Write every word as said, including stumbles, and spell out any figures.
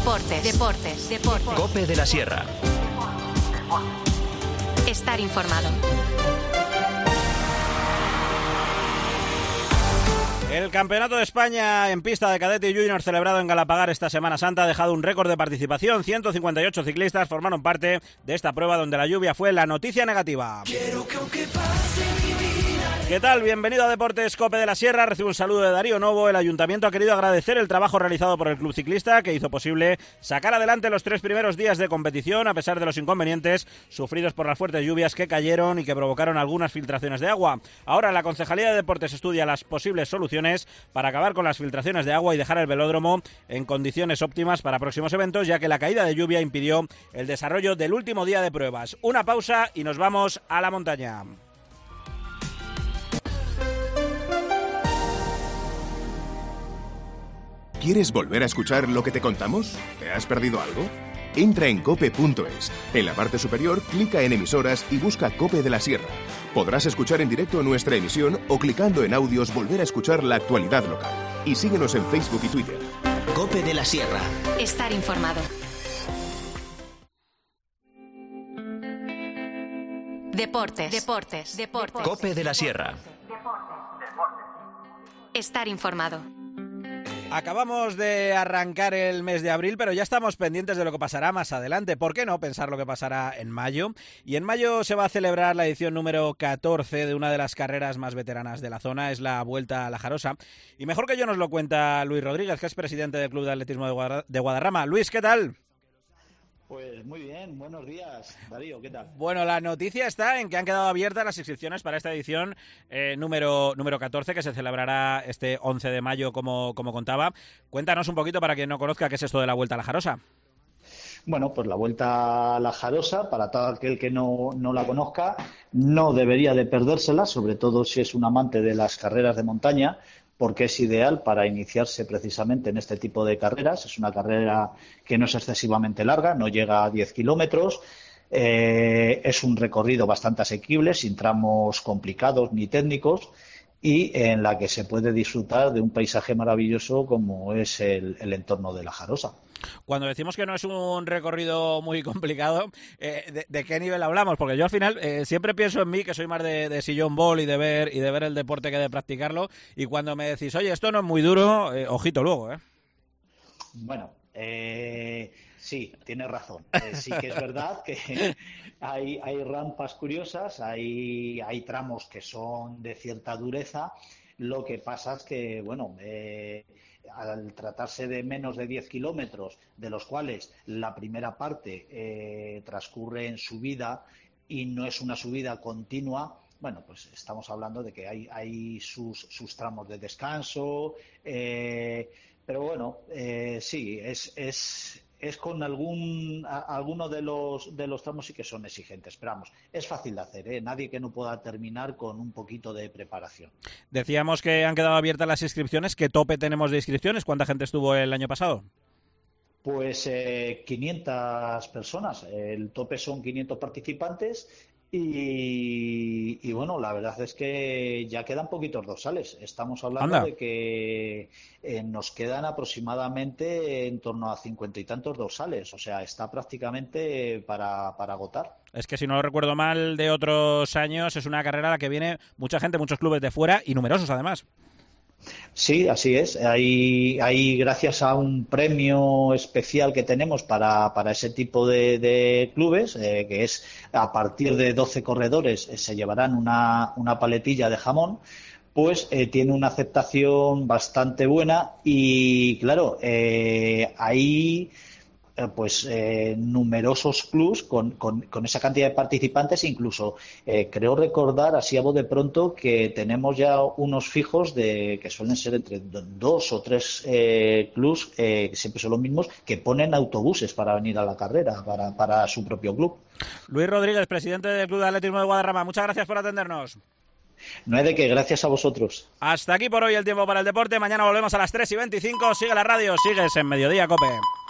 Deportes, deportes, deportes. COPE de la Sierra. Estar informado. El Campeonato de España en pista de cadete y junior celebrado en Galapagar esta Semana Santa ha dejado un récord de participación. ciento cincuenta y ocho ciclistas formaron parte de esta prueba donde la lluvia fue la noticia negativa. Quiero que aunque pase mi vida... ¿Qué tal? Bienvenido a Deportes COPE de la Sierra. Recibo un saludo de Darío Novo. El Ayuntamiento ha querido agradecer el trabajo realizado por el Club Ciclista, que hizo posible sacar adelante los tres primeros días de competición a pesar de los inconvenientes sufridos por las fuertes lluvias que cayeron y que provocaron algunas filtraciones de agua. Ahora la Concejalía de Deportes estudia las posibles soluciones para acabar con las filtraciones de agua y dejar el velódromo en condiciones óptimas para próximos eventos, ya que la caída de lluvia impidió el desarrollo del último día de pruebas. Una pausa y nos vamos a la montaña. ¿Quieres volver a escuchar lo que te contamos? ¿Te has perdido algo? Entra en cope punto es. En la parte superior, clica en emisoras y busca COPE de la Sierra. Podrás escuchar en directo nuestra emisión o clicando en audios volver a escuchar la actualidad local. Y síguenos en Facebook y Twitter. COPE de la Sierra. Estar informado. Deportes, deportes, deportes. COPE de la Sierra. Estar informado. Acabamos de arrancar el mes de abril, pero ya estamos pendientes de lo que pasará más adelante. ¿Por qué no pensar lo que pasará en mayo? Y en mayo se va a celebrar la edición número catorce de una de las carreras más veteranas de la zona, es la Vuelta a la Jarosa. Y mejor que yo nos lo cuenta Luis Rodríguez, que es presidente del Club de Atletismo de Guadarrama. Luis, ¿qué tal? Pues muy bien, buenos días, Darío, ¿qué tal? Bueno, la noticia está en que han quedado abiertas las inscripciones para esta edición eh, número, número catorce, que se celebrará este once de mayo, como, como contaba. Cuéntanos un poquito, para quien no conozca, qué es esto de la Vuelta a la Jarosa. Bueno, pues la Vuelta a la Jarosa, para todo aquel que no, no la conozca, no debería de perdérsela, sobre todo si es un amante de las carreras de montaña, porque es ideal para iniciarse precisamente en este tipo de carreras. Es una carrera que no es excesivamente larga, no llega a diez kilómetros, eh, es un recorrido bastante asequible, sin tramos complicados ni técnicos, y en la que se puede disfrutar de un paisaje maravilloso como es el, el entorno de la Jarosa. Cuando decimos que no es un recorrido muy complicado, eh, de, ¿de qué nivel hablamos? Porque yo al final eh, siempre pienso en mí, que soy más de, de sillón ball y de ver y de ver el deporte que de practicarlo, y cuando me decís, oye, esto no es muy duro, eh, ojito luego, ¿eh? Bueno, eh, sí, tienes razón. Eh, sí que es verdad que hay, hay rampas curiosas, hay, hay tramos que son de cierta dureza. Lo que pasa es que, bueno, eh, al tratarse de menos de diez kilómetros, de los cuales la primera parte eh, transcurre en subida y no es una subida continua, bueno, pues estamos hablando de que hay, hay sus, sus tramos de descanso, eh, pero bueno, eh, sí, es, es, es con algún a, alguno de los de los tramos sí que son exigentes, pero vamos, es fácil de hacer, ¿eh? Nadie que no pueda terminar con un poquito de preparación. Decíamos que han quedado abiertas las inscripciones. ¿Qué tope tenemos de inscripciones? ¿Cuánta gente estuvo el año pasado? Pues eh, quinientas personas, el tope son quinientos participantes. Y, y bueno, la verdad es que ya quedan poquitos dorsales. Estamos hablando Anda. de que eh, nos quedan aproximadamente en torno a cincuenta y tantos dorsales. O sea, está prácticamente para, para agotar. Es que si no lo recuerdo mal de otros años, es una carrera a la que viene mucha gente, muchos clubes de fuera y numerosos además. Sí, así es. Hay, hay gracias a un premio especial que tenemos para, para ese tipo de, de clubes, eh, que es a partir de doce corredores eh, se llevarán una, una paletilla de jamón, pues eh, tiene una aceptación bastante buena y, claro, eh, ahí... pues eh, numerosos clubs con, con, con esa cantidad de participantes, incluso eh, creo recordar así a voz de pronto que tenemos ya unos fijos de que suelen ser entre dos o tres eh, clubs, eh, que siempre son los mismos, que ponen autobuses para venir a la carrera, para, para su propio club. Luis Rodríguez, presidente del Club de Atletismo de Guadarrama, muchas gracias por atendernos. No hay de qué, gracias a vosotros. Hasta aquí por hoy el tiempo para el deporte. Mañana volvemos a las tres y veinticinco. Sigue la radio, sigues en Mediodía COPE.